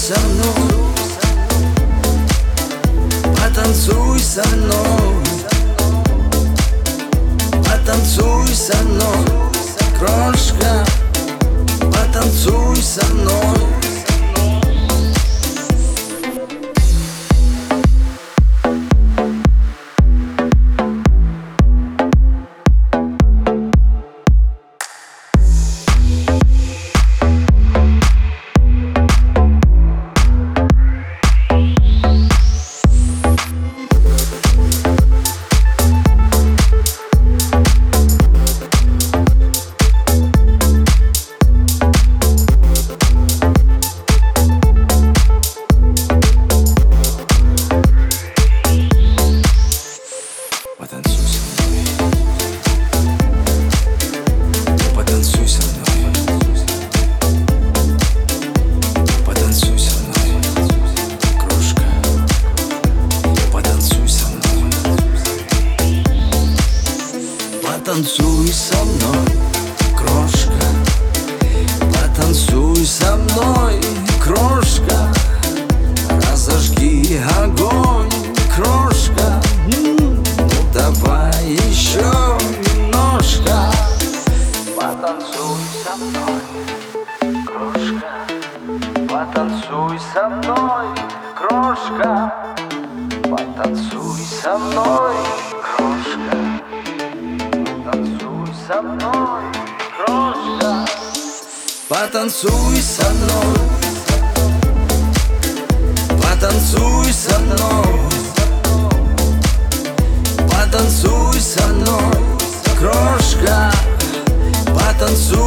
со мной, потанцуй со мной, потанцуй со мной, крошка, потанцуй со мной. Потанцуй со мной, потанцуй со мной, крошка, потанцуй со мной. Потанцуй со мной, крошка, потанцуй со мной, крошка, разожги огонь, крошка, ну давай еще немножко. Потанцуй со мной, крошка, потанцуй со мной, крошка, потанцуй со мной, крошка, потанцуй со мной, крошка, потанцуй со мной, потанцуй со мной, потанцуй со мной, крошка, потанцуй.